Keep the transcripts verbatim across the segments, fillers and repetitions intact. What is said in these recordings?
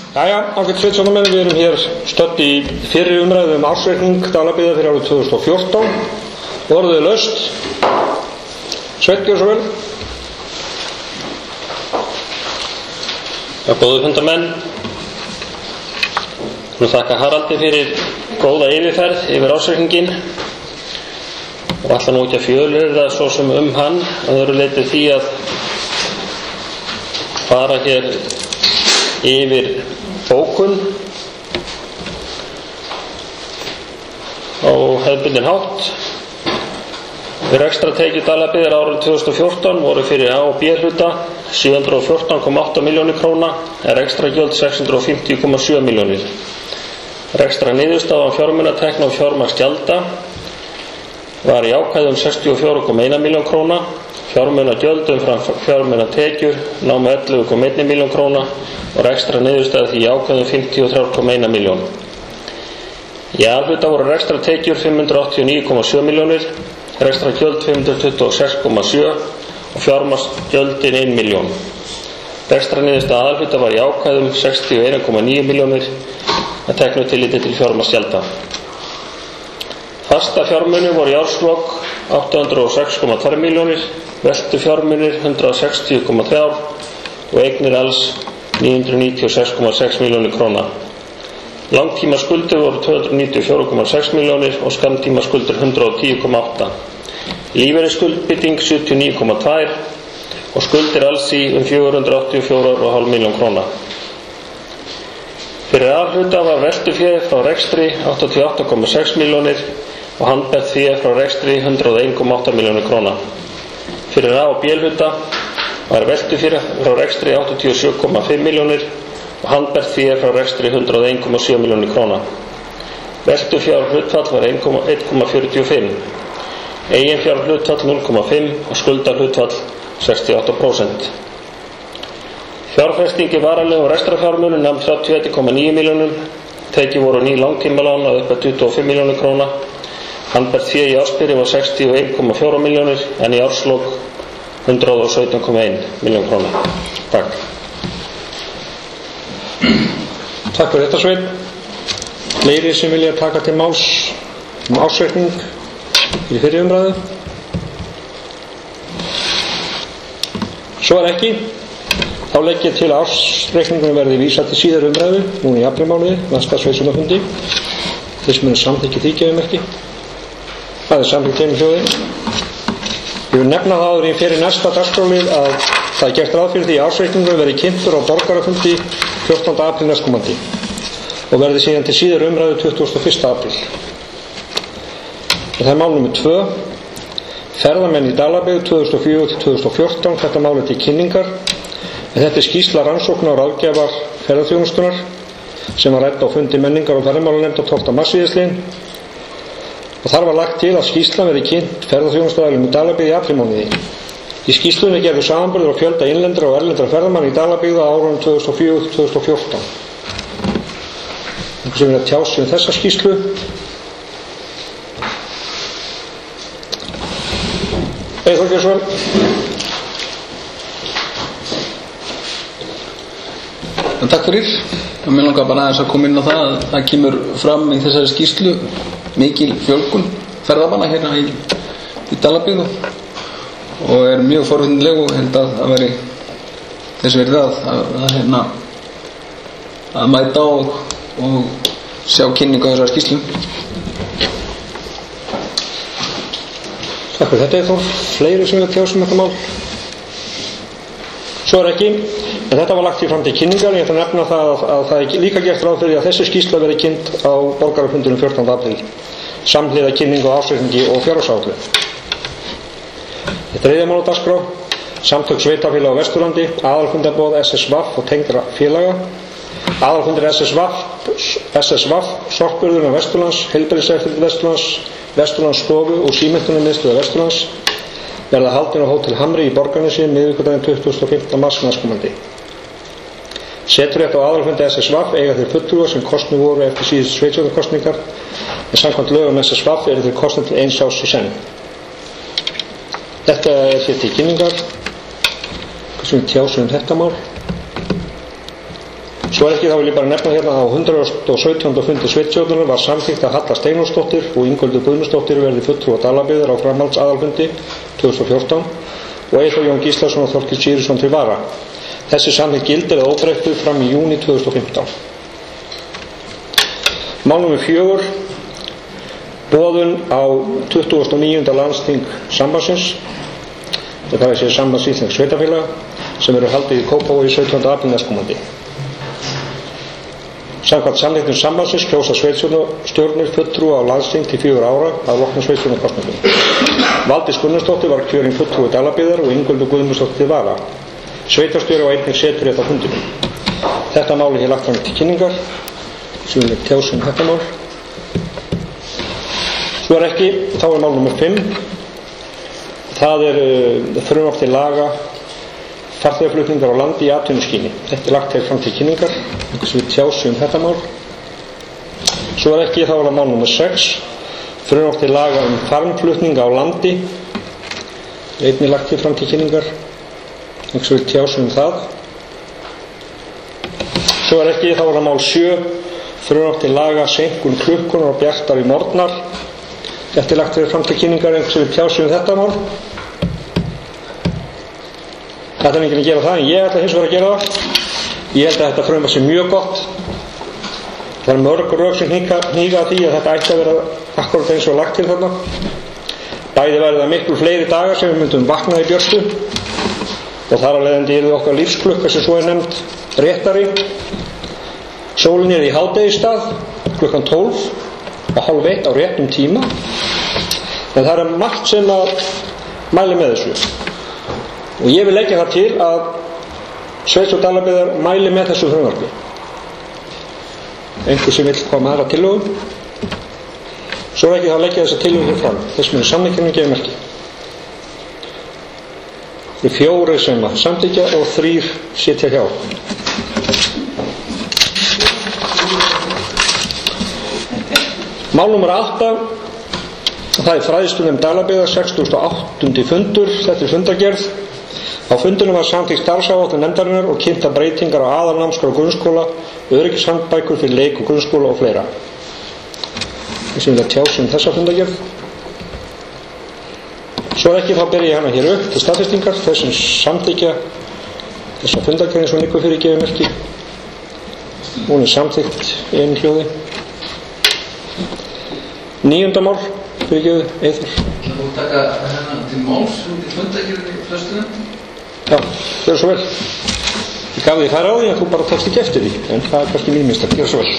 Jæja, ágætt sveitarstjórnarmenn, við erum hér stödd í fyrri umræðu um ársreikning Dalabyggðar fyrir árið tvö þúsund og fjórtán. Orðið er laust. Sveinn, gjörðu svo vel. Já, góðu fundarmenn. Nú þakka Haraldi fyrir góða yfirferð yfir ársreikninginn og ætla nú ekki að fjölyrða svo sem um hann að öðru leyti því að fara hér yfir bókun á hefðbundinn hátt. Við rekstratekjur Dalabyggðar árið tvö þúsund og fjórtán voru fyrir A og B hluta sjö hundruð og fjórtán komma átta milljónir króna en rekstragjöld sex hundruð og fimmtíu komma sjö milljónir. Rekstra niðurstaða á fjármunatekna og fjármagnsgjalda var í ákvæðum sextíu og fjögur komma eina milljón króna. Fjármunagjöld umfram fjármunatekjur námu ellefu komma eina milljón króna og rekstra niðurstaða því í ákvæðum fimmtíu og þrjú komma eina milljón. Í A-hluta voru rekstratekjur fimm hundruð áttatíu og níu komma sjö milljónir, rekstragjöld fimm hundruð tuttugu og sex komma sjö og fjármagnsgjöldin ein milljón. Rekstra niðurstaða A-hluta var í ákvæðum sextíu og eina komma níu milljónir að teknu tilliti til fjármagnsgjalda. Fasta fjármunir voru í árslok átta hundruð og sex komma tvær milljónir, veltu fjármunir hundrað og sextíu komma þrjú og eignir alls níu hundruð níutíu og sex komma sex milljónir króna. Langtíma skuldir voru tvö hundruð níutíu og fjögur komma sex milljónir og skammtíma skuldir hundrað og tíu komma átta. Lífeyrisskuldbinding sjötíu og níu komma tvö og skuldir alls í um fjögur hundruð áttatíu og fjögur komma fimm milljón króna. Fyrir A-hluta var veltufé frá rekstri áttatíu og átta komma sex milljónir og handbært fé frá rekstri hundrað og einn komma átta milljónir króna. Fyrir A og B-hluta var veltufé frá rekstri áttatíu og sjö komma fimm milljónir og handbært fé frá rekstri hundrað og einn komma sjö milljónir króna. Veltufjár hlutfall var eitt komma fjörutíu og fimm, eiginfjár hlutfall núll komma fimm og skuldar hlutfall sextíu og átta prósent. Fjárfestingi varanlegum rekstrarfjármunum nam þrjátíu og eitt komma níu milljónum, tekið voru ný langtímalán að upp að tuttugu og fimm milljónir króna. Handbært fé í ársbyrjun var sextíu og einn komma fjórar milljónir en í árslok hundrað og sautján komma eina milljón króna. Takk. Takk fyrir þetta, Sveinn. Fleiri sem vilja taka til máls um ársreikning í fyrri umræðu? Svo er ekki. Þá legg ég til að ársreikningunum verði vísað til síðari umræðu, núna í aprílmánuði, næsta sveitarstjórnarfundi. Þeir sem eru samþykki því gefum ekki. Það er samþykkt heim hljóði. Ég vil nefna það áður í fyrir næsta dagskrárlið að það er gert ráð fyrir því að ársreikningunum verði kynntur á borgarafundi fjórtánda apríl næstkomandi og verði síðan til síðari umræðu tuttugasta og fyrsta apríl. Og það er mál númer tvö. Ferðamenn í Dalabyggð tvö þúsund og fjögur til tvö þúsund og fjórtán. Þetta mál er til kynningar. En þetta er skýrsla rannsóknar og ráðgjafar ferðaþjónustunnar sem var rædd á fundi menningar og ferðamálanefndar tólfta mars síðastliðinn. Og þar var lagt til að skýrslan verði kynnt ferðaþjónustuaðilum í Dalabyggð í aprílmánuði. Í skýrslunni er gerður samanburður á fjölda innlendra og erlendra ferðamanna í Dalabyggð á árunum tvö þúsund og fjögur til tvö þúsund og fjórtán. Einhver sem vilja tjá sig um þessa skýrslu? Eyþór Björnsson. Takk fyrir. Mér langar bara aðeins að koma inn á það að það kemur fram í þessari skýrslu mikil fjölgun ferðamanna hérna í, í Dalabyggð og er mjög forvitnileg og held að það veri þess verið að, að, að, hérna, að mæta og, og sjá kynningu á þessari skýrslu. Takk fyrir þetta, Eyþór. Fleiri sem vilja tjá sig um þetta mál? Svo er ekki, en þetta var lagt í fram til kynningar. Ég ætla að nefna það að, að það er líka gert ráð fyrir að þessi skýrsla verði kynnt á borgarafundinum fjórtánda apríl samhliða kynningu á ársreikningi og fjárhagsáætlun. Þriðja mál á dagskrá. Samtök sveitarfélaga á Vesturlandi, aðalfundarboð S S V og tengdra félaga. Aðalfundir S S V, S S V, Sorpurðurinn á Vesturlands, Heilbrigðiseftirlit Vesturlands, Vesturlandsstofu og Símenntunarmiðstöðvar Vesturlands verða haldin á Hótel Hamri í Borgarnesi miðvikudaginn tuttugasta og fimmta mars næstkomandi. Seturétt á aðalfundi S S V eiga þeir fulltrúar sem kosnir voru eftir síðustu sveitarstjórnarkosningar en samkvæmt lögum S S V eru þeir kosnir til eins árs í senn. Þetta er hér til kynningar. Hvað sem tjá sig um þetta mál? Svo er ekki, þá vil ég bara nefna hérna á hundrað og sautjánda fundi sveitarstjórnar var samþykkt að Halla Steinósdóttir og Ingveldur Guðmundsdóttir verði fulltrúar Dalabyggðar á framhaldsaðalfundi tvö þúsund og fjórtán og Eyþór Jón Gíslason og Þorkell Sigurðsson til vara. Þessi samþykkt gildir að óbreyttu fram í júní tvö þúsund og fimmtán. Mál númer fjögur, boðun á tuttugasta og níunda landsþing sambandsins, það er að segja Sambands íslenskra sveitarfélaga, sem eru haldið í Kópavogi sautjánda apríl næstkomandi. Samkvæmt samþykktum sambandsins kjósa sveitarstjórnir fulltrúa á landsþing til fjögur ára að loknum sveitarstjórnarkosningum. Valdís Gunnarsdóttir var kjörin fulltrúi Dalabyggðar og Ingveldur Guðmundsdóttir til vara. Sveitarstjóri og einnig setur þetta á fundinum. Þetta mál er hér lagt fram til kynningar, sem við tjásum þetta mál. Svo er ekki, þá er mál númer fimm. Það er uh, frumvarp til laga farþegaflutningar á landi í atvinnuskyni. Þetta er lagt hér fram til kynningar, sem við tjásum þetta mál. Svo er ekki, þá er það mál númer sex. Frumvarp til laga um farmflutninga á landi. Einnig lagt hér fram til kynningar, sem við tjásum það. Svo er ekki, þá er það mál sjö. Frumvarp til laga seinkun klukkunar og bjartari morgnar. Þetta er lagt hér fram til kynningar, sem við tjásum þetta mál. Þetta er enginn að gera það, en ég ætla hins vegar að gera það. Ég held að þetta frumvarp sé mjög gott. Það er mörg rök sem hníga að því að þetta ætti að vera akkurat eins og lagt til þarna. Bæði væri það miklu fleiri dagar sem við myndum vakna í björtu og þar af leiðandi yrði okkar lífsklukka sem svo er nefnd réttari. Sólin er í hádegistað klukkan tólf og hálf eitt á réttum tíma. En það er margt sem að mæli með þessu. Og ég vil leggja það til að Sveitarstjórn Dalabyggðar mæli með þessu frumvarpi. Einhver sem vill koma aðra tillögu. Svo er ekki það að leggja þessa tillögu hér fram. Þess með samþykkinu gefur merki. Það eru fjórir sem að samþykkja og þrír sitja hjá. Mál númer átta. Það er fræðslunefnd Dalabyggðar sextugasta og áttunda fundur. Þetta er fundargerð. Á fundinum var samþykkt starfsáætlun nefndarinnar og kynntar breytingar á aðalnámskrá grunnskóla, öryggishandbækur fyrir leik og grunnskóla og fleira. Þessum við að tjásum þessa fundargerð. Svo ekki þá ber ég hana hér upp til staðfestingar, þessum samþykja þessa fundargerð eins og Nikku fyrir gefið merki. Hún er samþykkt í einu hljóði. Níunda mál fyrir gefið Eyþór. Það búið að taka hérna til máls til fundargerðinni í flestunum? Já, gjör svo vel. Ég gaf því þær á því en þú bara tókst ekki eftir því, en það er kannski mín mistak. Gjör svo vel.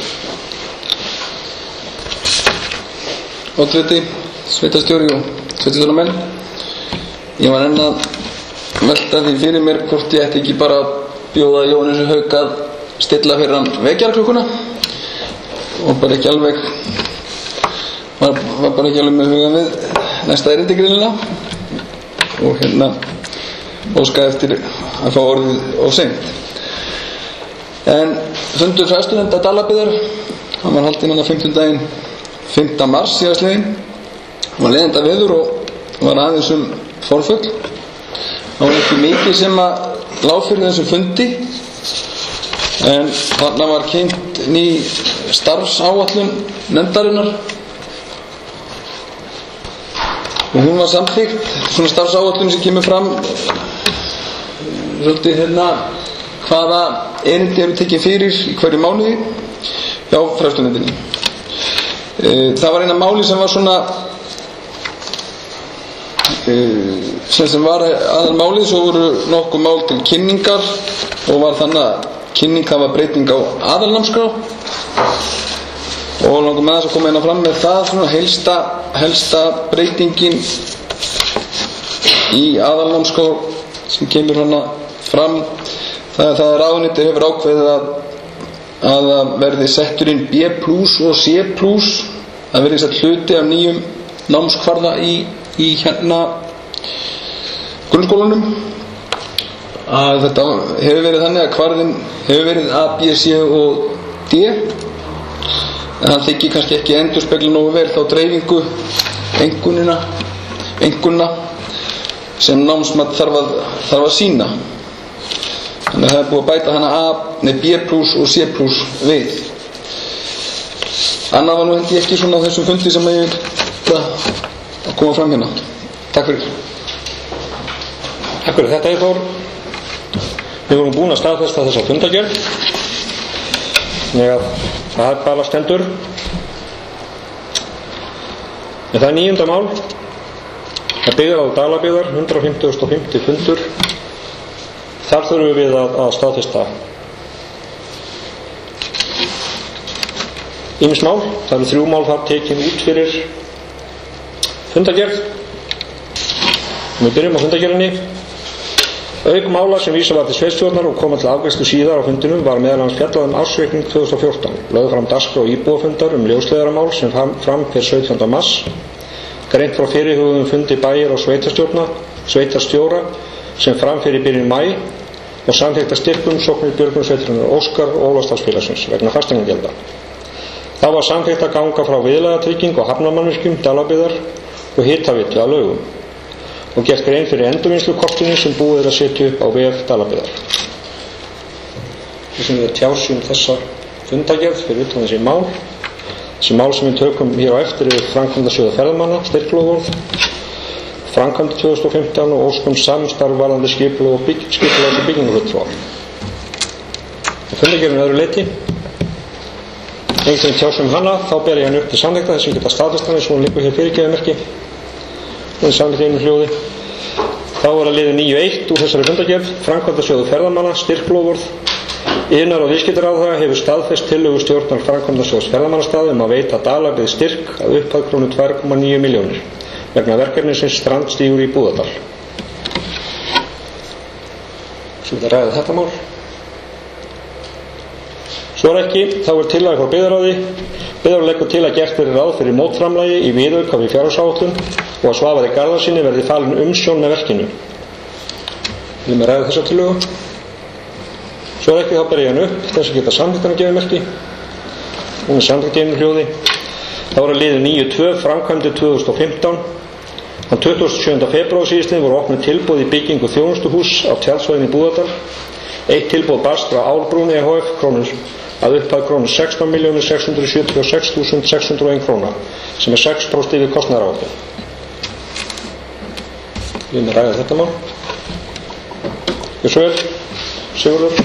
Oddviti, sveitarstjóri og sveitarstjórnarmenn. Ég var enn að velta því fyrir mér hvort ég ætti ekki bara að bjóða Jóhannes Hauk að stilla fyrir hann vekjarklukkuna og bara ekki alveg var, var bara ekki alveg með hugan við næsta erindi greinilega og hérna óska eftir að fá orðið of seint. En fundur fræðslunefndar Dalabyggðar, hann var haldinn á fimmtudaginn fimmta mars síðastliðinn. Hann var leiðinda veður og var aðeins um forföll. Það var ekki mikið sem að lá fyrir þessum fundi, en þarna var kynnt ný starfsáætlun nefndarinnar og hún var samþykkt. Svona starfsáætlun sem kemur fram svolítið hérna hvaða erindi eru tekið fyrir í hverju mánuði hjá fræðslunefndinni. Það var eina máli sem var svona sem sem var aðal málið, svo voru nokkuð mál til kynningar og var þannig að kynning það var breyting á aðalnámskrá og langar með þess að koma inn að fram með það svona helsta, helsta breytingin í aðalnámskrá sem kemur hana fram. Það, það er ráðuneytið hefur ákveðið að að það verði settur inn B plus og C plus. Það verði sett hluti af nýjum námskvarða í, í hérna grunnskólanum. Að þetta hefur verið þannig að kvarðin hefur verið A, B, C og D, en hann þykir kannski ekki endurspegla nógu vel þá dreifingu einkunnina einkunna sem námsmat þarf að, þarf að sýna. Þannig að það er búið að bæta hana A, nei B plus og C plus við. Annað var nú held ég ekki svona á þessum fundi sem ég vil að koma fram hérna. Takk fyrir. Takk fyrir þetta, Eyþór. Við vorum búin að staðfesta þessa fundargerð. Þannig að það er bara stendur. En það er níunda mál. Það byggir á Dalabyggðar, hundrað fimmtugasta og fimmta fundur. Þar þurfum við að, að staðfesta ýmis mál. Það eru þrjú mál þar tekin út fyrir fundargerð. Við byrjum á fundargerðinni. Auk mála sem vísa var til sveitarstjórnar og koma til afgreiðslu síðar á fundinum var meðal annars fjallað um ársreikning tvö þúsund og fjórtán. Lögð fram dagskrá íbúafundar um ljósleiðaramál sem fram, fram fyrir sautjánda mars. Greint frá fyrirhuguðum fundi bæjar og sveitarstjórna, sveitarstjóra sem fram fyrir byrjun maí og samþykkta styrkum sóknir björgunarsveitarinnar Óskar og Ólafsdalsfélagsins vegna fasteignagjalda. Þá var samþykkt að ganga frá viðlagatryggingu og hafnarmannvirkjum Dalabyggðar og hitaveitu að lögum og gert grein fyrir endurvinnslukostinu sem búið er að setja upp á vef Dalabyggðar. Þessum við tjásum þessa fundargerð fyrir utan þessi mál. Þessi mál sem við tökum hér á eftir eru framkvæmdasjóður ferðamanna, styrkloforð, framkvæmdi tvö þúsund og fimmtán og óskum samstarf varðandi skipulag og bygg, skipulag og byggingarfulltrúa. Fundargerðin öðru leyti. Einhvern tjásum hana, þá ber ég hann upp til samþykkta þess að geta staðfestan eins og hún liggur hér fyrirgefðumerki. Hún er samþykkt einu hljóði. Þá er að liður níu eitt úr þessari fundargerð, framkvæmdasjóður ferðamanna, styrkloforð. Iðnaðar- og viðskiptaráðherra hefur staðfest tillögu stjórnar framkvæmdasjóðs ferðamannastaða um að veita Dalabyggð styrk að upphæð krónu tvö komma níu milljónir vegna verkefnisins strandstígur í Búðardal. Svo við að ræða þetta mál. Svo er ekki, þá er tillaga frá byggðarráði. Byggðarráð leggur til að gert verði ráð fyrir mótframlagi í viðauka við fjárhagsáætlun og að Svavari Garðarssyni verði falin umsjón með verkinu. Við erum að ræða þessa tillögu. Svo er ekki, þá ber ég hann upp þess að geta samþykktan að gefa merki. Hún er samþykkt einu hljóði. Þá er að liður níu tvö framkvæmdi tvö þúsund og fimmtán. Þann tuttugasta og sjöunda febrúar síðastliðinn voru opnuð tilboð í byggingu þjónustuhúss á tjaldsvæðinu í Búðardal. Eitt tilboð barst frá Álbrún E H F krónur að upphæð krónu sextán milljónir sex hundruð sjötíu og sex þúsund sex hundruð og ein króna sem er sex prósent yfir kostnaðaráætlun. Við erum að ræða þetta mál. Gjörðu svo vel, Sigurður.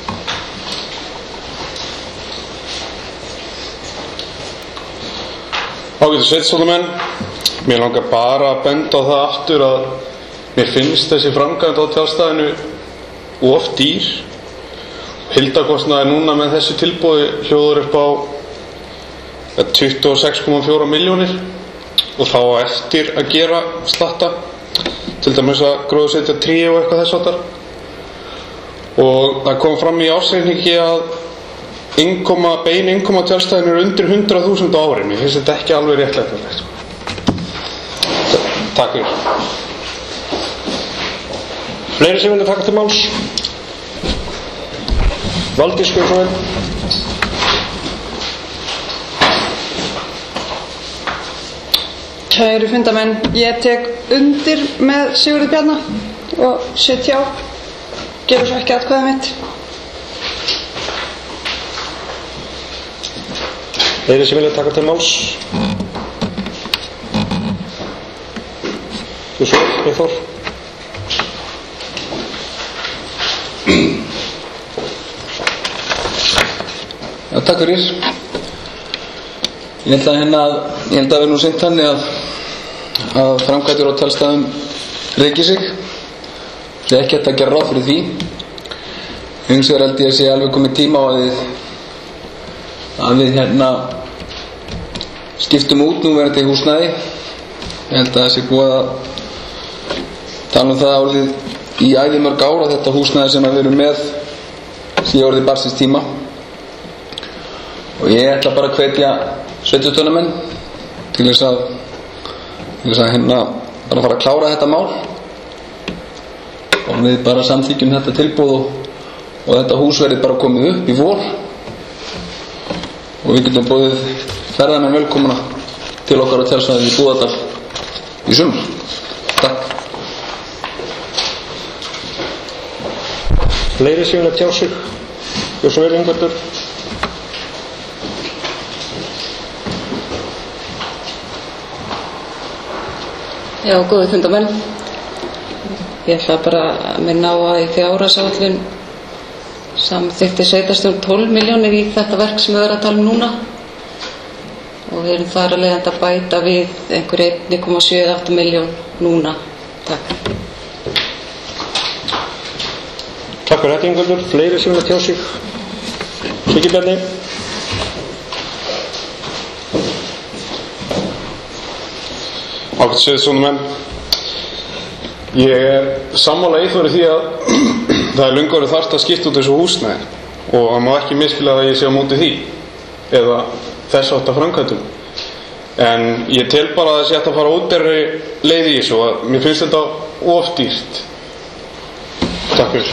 Ágætu sveitarstjórnarmenn, mér langar bara að benda á það aftur að mér finnst þessi framkvæmd á tjaldstæðinu of dýr. Heildarkostnaður núna með þessu tilboði hljóður upp á tuttugu og sex komma fjórar milljónir og þá á eftir að gera slatta, til dæmis að gróðursetja tré og eitthvað þess háttar. Og það kom fram í ársreikningi að innkoma, bein innkoma á tjaldstæðinu er undir hundrað þúsund á ári. Mér finnst þetta ekki alveg réttlætanlegt. Takk fyrir. Fleiri sem vilja taka til máls? Valdís, hvað svo vel? Kæru fundamenn, ég tek undir með Sigurði Bjarna og sitt hjá. Gefur svo ekki atkvæðið mitt. Fleiri sem vilja taka til máls? Þú svo, Eyþór? Já, takk fyrir. Ég held að hérna að, ég held að við nú seint þannig að, að framkvæmdir á tjaldstæðum reiki sig. Það er ekki hægt að gera ráð fyrir því. Hins vegar held ég að sé alveg komið tíma á að við, að við hérna skiptum út núverandi húsnæði. Ég held að það sé búið að tala um það orðið í æði mörg ára þetta húsnæði sem við erum með sé orðið barnsins tíma. Og ég ætla bara að hvetja sveitarstjórnarmenn til þess að til þess að hérna bara fara að klára þetta mál og við bara samþykjum þetta tilboð og, og þetta hús verði bara komið upp í vor og við getum boðið ferðamenn velkomna til okkar á tjaldstæðinu í Búðardal í sumar. Takk. Fleiri sem vilja tjá sig? Gjörðu svo vel, Ingveldur. Já, góði fundamenn. Ég ætla bara að minna á að í fjárhagsáætlun samþykkti sveitarstjórn tólf milljónir í þetta verk sem við erum að tala um núna og við erum þar að leiðandi að bæta við einhver einn komma sjötíu og átta milljón núna. Takk. Takk fyrir þetta, Ingveldur. Fleiri sem vilja tjá sig? Siggi Bjarni. Ágætt séð svona menn. Ég er sammála Eyþóri því að það er löngu orðið þarft að skipta út þessu húsnæði og það má ekki misskilja að ég sé á móti því eða þess átt að framkvæmdum. En ég tel bara að það sé hægt að fara ódýrari leið í þessu og að mér finnst þetta of dýrt. Takk fyrir.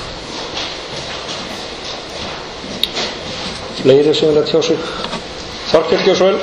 Fleiri sem vilja tjá sig? Þorkell, gjörðu svo vel.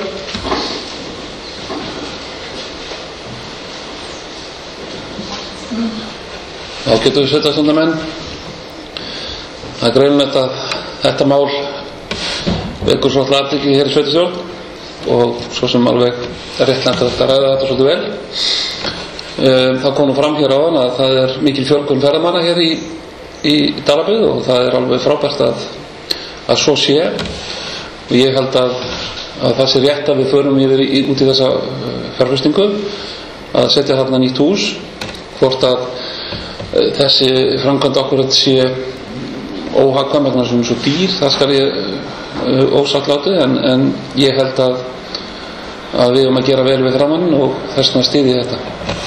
Já, getum við sveitarstjórnarmenn. Það er greinilegt að þetta mál vekur svolítið athygli hér í sveitarstjórn og svo sem alveg er réttlægt að ræða þetta svolítið vel. Það kom nú fram hér áðan að það er mikil fjölgun ferðamanna hér í, í Dalabyggð og það er alveg frábært að, að svo sé og ég held að, að það sé rétt að við förum yfir í, út í þessa fjárfestingu að setja þarna nýtt hús, hvort að þessi framkvæmd okkur sé óhagkvæm vegna sem er svo dýr, það skal ég ósatt látið, en, en ég held að, að við erum að gera vel við framann og þess vegna styðji þetta.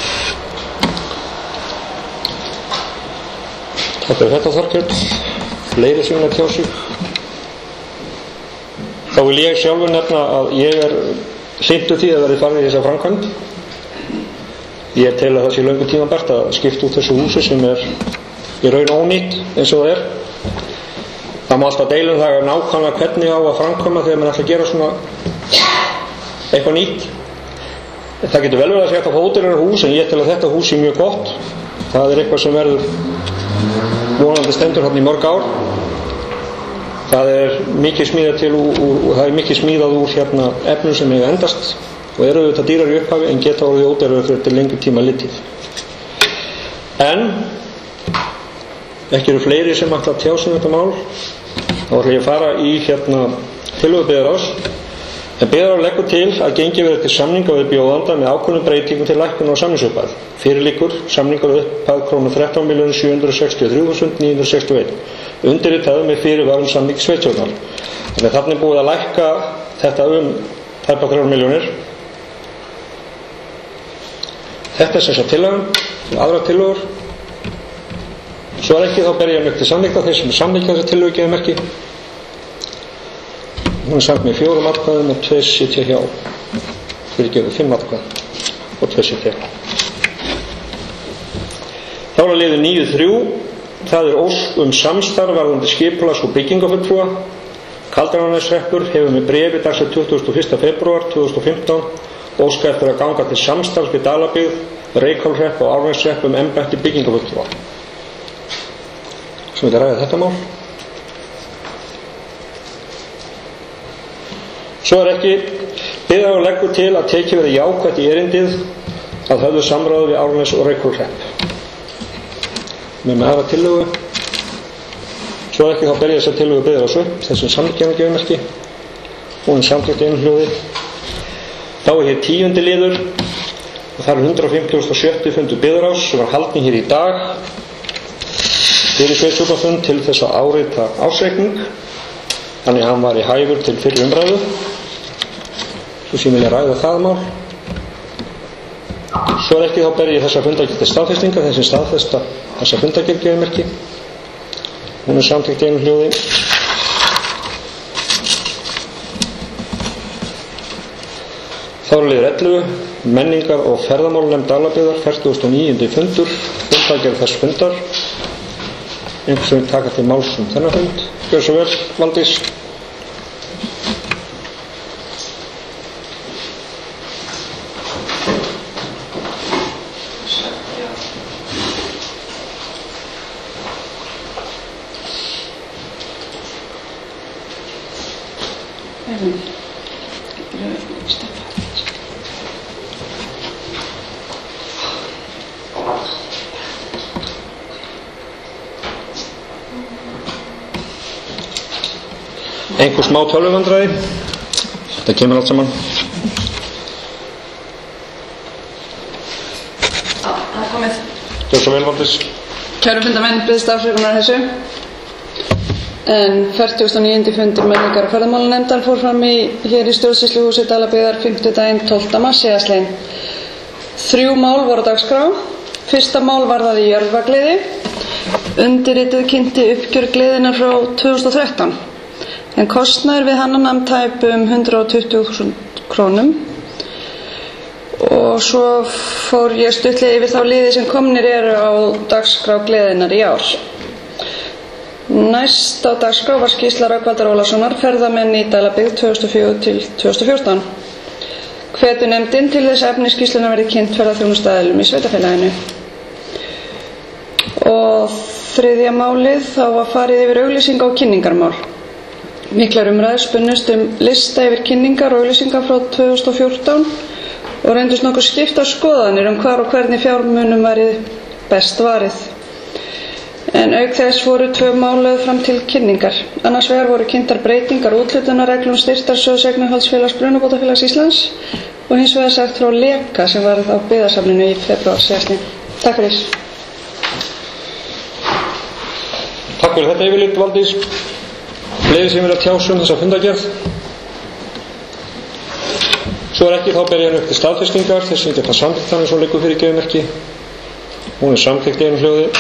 Takk fyrir þetta, Þorkell. Fleiri sem vilja tjá sig? Þá vil ég sjálfur nefna að ég er hlynntur því að verði farið í þessa framkvæmd. Ég tel að það sé löngu tímabært að skipta út þessu húsi sem er í raun ónýtt eins og það er. Það má alltaf deila um það nákvæmlega hvernig á að framkvæma þegar mann ætla að gera svona eitthvað nýtt. Það getur vel verið að þetta ódýrara hús, en ég tel að þetta hús er mjög gott. Það er eitthvað sem verður vonandi stendur hann í mörg ár. Það er mikið smíðað til úr, úr, það er mikið smíðað úr hérna efnum sem eiga endast og eru þetta dýrar í upphafi en geta orðið ódýrara fyrir til lengri tíma litið. En ekki eru fleiri sem ætla að tjá sig um þetta mál. Þá ætla ég að fara í hérna tillögu byggðarráðs. En byggðarráð leggur til að gengið verði til samninga við bjóðanda með ákveðnum breytingum til lækkunar á samningsupphæð. Fyrir liggur samningar upphæð krónu þrettán milljónir sjö hundruð sextíu og þrjú þúsund níu hundruð sextíu og eitt. Undirritaður með fyrirvara um samning sveitarstjórnar. Þannig að þarna er búið að lækka þetta um tæpar þrjár milljónir. Þetta er sem sagt tillagan, aðrar tillögur. Svo er ekki, þá ber ég mjög til samþykkta þeir sem samþykkja þessa tillögu gefa merki. Hún er samt með fjórum atkvæðum og tveir sitja hjá. Fyrir gefið fimm atkvæð og tveir sitja hjá. Þá er að liður níu þrjú. Það er ósk um samstarf varðandi skipulags- og byggingafulltrúa. Kaldrananesreppur hefur með bréfi dagsett tuttugasta og fyrsta febrúar tvö þúsund og fimmtán óska eftir að ganga til samstarfs við Dalabyggð, Reykholtshreppi og Árneshreppi um embætti byggingafulltrúa. Sem við ræðum þetta mál. Svo er ekki byggðarráð leggur til að tekið verði jákvætt í erindið að höfðu samráði við Árnes og Reykholtshrepp. Með með aðra tillögu. Svo er ekki, þá ber ég þess að tillögu byggðarráðs upp, þessum samkjæmi gefum ekki. Hún er samkvæmt einhljóði. Þá er hér tíundi liður og það er hundrað fimmtugasta og sjötta fundur byggðarráðs sem var haldinn hér í dag fyrir sveitarstjórnarfund til þess að árita ársreikning. Þannig að hann var í hæfur til fyrri umræðu. Svo sem vilja ræða það mál. Svo er ekki, þá ber ég þessa fundargerð til staðfestinga, þessi staðfesta þessa fundargerð gefur merki. Hún er samþykkt einu hljóði. Þá er liður ellefu, menningar og ferðamálnefnd Dalabyggðar, fertugasta og níundi fundur, fundargerð þess fundar. Einhvers sem taka til máls um þennan fund. Gjör svo vel, Valdís. Einhver smá tölvuvandræði. Þetta kemur allt saman. Já, það er komið. Gjörðu svo vel, Valdís. Kæru fundarmenn, biðst afsökunar þessu. En fertugasta og níunda fundur menningar og ferðamálanefndar fór fram í, hér í stjórnsýsluhúsi Dalabyggðar fimmtudaginn tólfta mars síðastliðinn. Þrjú mál voru á dagskrá. Fyrsta mál varðaði Jörfagliði. Undirrituð kynnti uppgjör gleðinnar frá tvö þúsund og þrettán. En kostnaður við hana nam tæpum hundrað tuttugu þúsund krónum. Og svo fór ég stuttlega yfir þá liði sem komnir eru á dagskrá gleðinnar í ár. Næst á dagskrá var skýrsla Rögnvaldar Ólafssonar, ferðamenn í Dalabyggð tvö þúsund og fjögur til tvö þúsund og fjórtán. Hvetur nefndin til þess efni skýrsluna verði kynnt ferðaþjónustaðilum í sveitarfélaginu. Og þriðja málið, þá var farið yfir auglýsinga og kynningarmál. Miklar umræður spunnust um lista yfir kynningar og auglýsingar frá tvö þúsund og fjórtán og reyndust nokkuð skiptar skoðanir um hvar og hvernig fjármunum væri best varið. En auk þess voru tvö mál lögð fram til kynningar. Annars vegar voru kynntar breytingar úthlutunarreglum styrktarsjóðs Eignarhaldsfélags Brunabótafélags Íslands og hins vegar sagt frá leka sem var á byggðasafninu í febrúar síðastliðinn. Takk fyrir. Takk fyrir þetta yfirlit, Valdís. Fleiri sem vilja tjá sig um þessa fundargerð? Svo er ekki, þá ber ég hann upp til staðfestingar þess að geta samþykkt hann eins og liggur fyrir gefumerki. Hún er samþykkt í einu hljóði.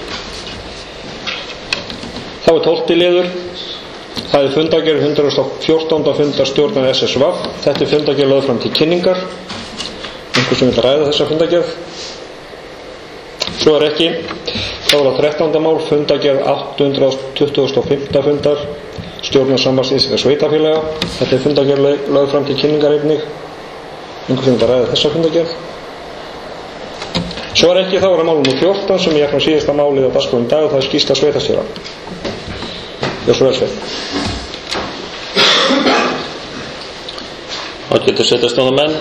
Þá er tólfti liður. Það er fundargerð hundrað og fjórtánda fundar stjórnar S S V. Þetta er fundargerð lögð fram til kynningar. Einhver sem vil ræða þessa fundargerð? Svo er ekki. Þá er á þrettánda mál fundargerð átta hundruð tuttugustu og fimmta fundar stjórnar Sambands íslenskra sveitarfélaga. Þetta er fundargerð lögð fram til kynningar einnig. Einhver sem vil ræða þessa fundargerð? Svo er ekki, þá er að mál númer fjórtán sem ég er frá síðasta málið á dagskrá í dag og það er skýrsla sveitarstjóra. Gjörðu svo vel, Sveinn. Ágætu sveitarstjórnarmenn.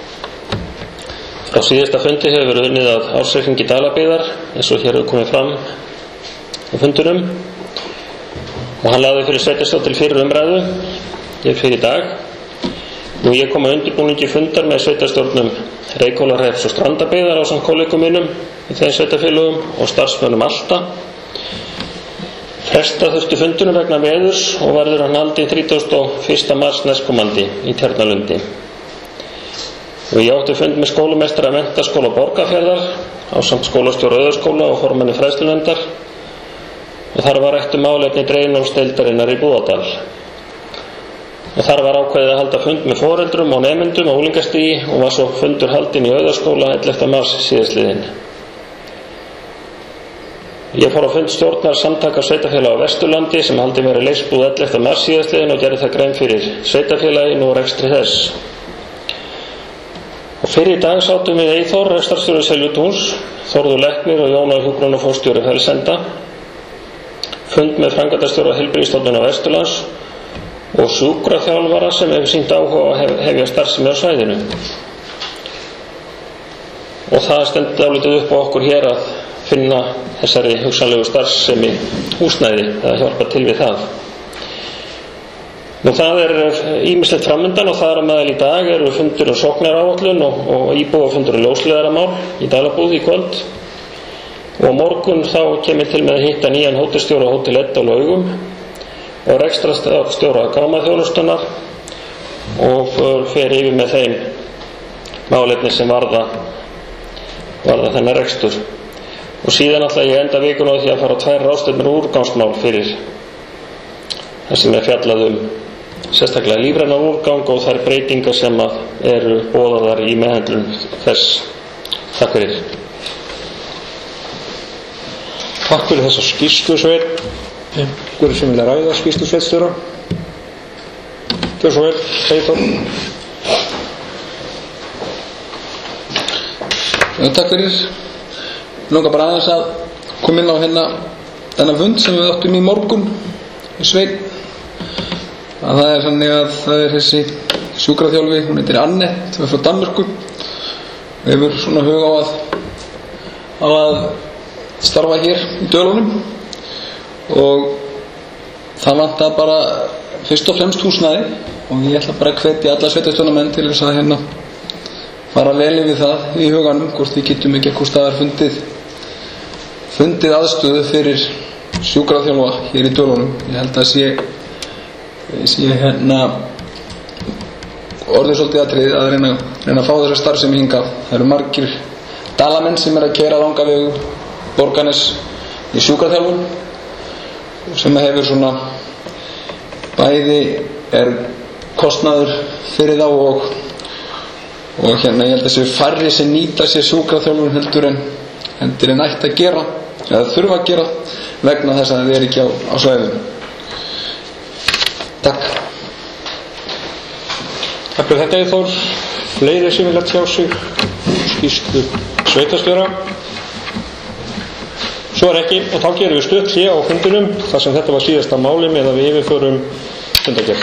Á síðasta fundi hefur verið unnið að ársreikningi Dalabyggðar eins og hér hefur komið fram á fundunum og hann lagði fyrir sveitarstjórn til fyrir umræðu hér fyrir í dag. Nú ég kom að undirbúningi fundar með sveitarstjórnum Reykhólahrepps og Strandabyggðar ásamt kollegum mínum í þeim sveitarfélögum og starfsmönnum Alta. Fresta þurfti fundunum vegna veðurs og verður hann haldinn þrítugasta og fyrsta mars næstkomandi í Tjarnalundi. Og ég átti fund með skólameistara Menntaskóla Borgarfjarðar ásamt skólastjóra Auðarskóla og formanni fræðslunefndar og þar var rætt um málefni dreinámsdeildarinnar í Búðardal. Og þar var ákveðið að halda fund með foreldrum og nemendum á unglingastigi og var svo fundur haldinn í Auðarskóla ellefta mars síðastliðinn. Ég fór á fund stjórnar samtaka sveitarfélaga á Vesturlandi sem haldið verið Leifsbúð ellefta mars síðastliðinn og gerði það grein fyrir sveitarfélaginu og rekstri þess. Og fyrir í dag sátum við Eyþór, rekstrarstjóri Seljutúns, Þórður læknir og Jóna hjúkrunarforstjóri Fellsenda, fund með framkvæmdastjóra Heilbrigðisstofnunar Vesturlands og sjúkraþjálfara sem hefur sýnt áhuga að hef, hefja starfsemi á svæðinu. Og það stendur dálítið upp á okkur hér að finna þessari hugsanlegu starfsemi húsnæði að hjálpa til við það. Nú það er ýmislegt framundan og það er að meðal í dag eru fundur um sóknaráætlun og, og íbúafundur um ljósleiðaramál í Dalabúð í kvöld. Og á morgun þá kemur til með að hitta nýjan hótelstjóra á Hótel Edda á Laugum og rekstrarstjóra Gámaþjónustunnar og fer yfir með þeim málefni sem varða varða þennan rekstur. Og síðan ætla ég enda vikuna á því að fara á tvær ráðstefnur úrgangsmál fyrir það sem er fjallað um sérstaklega lífrænan úrgang og þær breytingar sem að eru boðaðar í meðhöndlun þess. Takk fyrir. Takk fyrir þessa skýrslu, Sveinn. Einhverju sem vilja ræða skýrslu sveitarstjóra? Gjörðu svo vel, Eyþór. Takk fyrir. Langar bara aðeins að koma inn á hérna þennan fund sem við áttum í morgun. Sveinn að það er þannig að það er þessi sjúkraþjálfi, hún heitir Annett, hún er frá Danmörku og hefur svona hug á að á að starfa hér í Dölunum og það vantar bara fyrst og fremst húsnæði og ég ætla bara að hvetja alla sveitarstjórnarmenn til þess að hérna fara vel yfir það í huganum hvort við getum ekki eitthvað staðar fundið fundið aðstöðu fyrir sjúkraþjálfa hér í Dölunum. Ég held að sé sé hérna orðið svolítið atriði að reyna, reyna að fá þessa starfsemi hingað. Það eru margir dalamenn sem er að keyra þangað við Borgarnes í sjúkraþjálfun sem hefur svona bæði er kostnaður fyrir þá og, og hérna ég held að sé færri sem nýta sér sjúkraþjálfun heldur en heldur en ætti að gera eða þurfa að gera vegna þess að þið er ekki á, á svæðinu. Takk. Takk fyrir þetta Eyþór. Fleiri sem vilja tjá sig skýrslu sveitarstjóra? Svo er ekki og þá gerum við stutt hlé á fundinum þar sem þetta var síðasta máli með að við yfirförum fundagerð.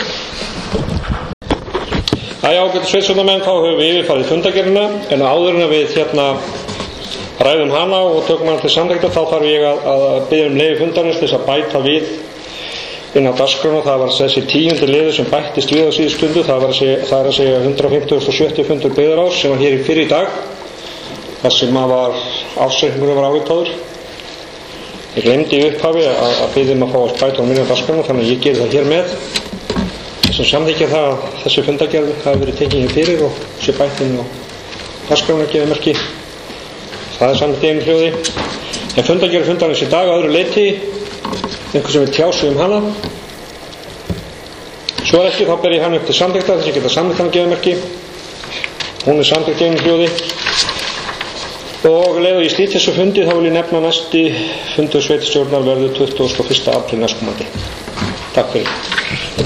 Æja, ágætu sveitarstjórnarmenn, þá höfum við yfirfarið fundagerðina en áður en við hérna ræðum hana og tökum hana til samþykktar þá þarf ég að, að biðja um leyfi fundarins til þess að bæta við inn á dagskrána. Það var þessi tíundi liður sem bættist við á síðustu stundu, það, var að segja, það er að segja hundrað fimmtugasta og sjötta fundur byggðarráðs sem var hér í fyrr í dag þar sem að var ársreikningur var álitaður. Ég glemdi í upphafi að, að biðja um að fá að bæta á minna dagskrána þannig að ég geri það hér með sem samþykkja það að þessi fundagerð hafi verið tekið hér fyrir og sé bættinn á dagskrána gefið merki. Það er samt einu hljóði. En fundagerð fundarins í dag að öðru leyti einhver sem vil tjá sig um hana. Svo er ekki, þá ber ég hann upp til samþykktar þess að geta samþykkt hann gefið merki. Hún er samþykkt einu hljóði. Og leið og ég slít þessu fundi þá vil ég nefna næsti fundur sveitarstjórnar verður tuttugasta og fyrsta apríl næstkomandi. Takk fyrir.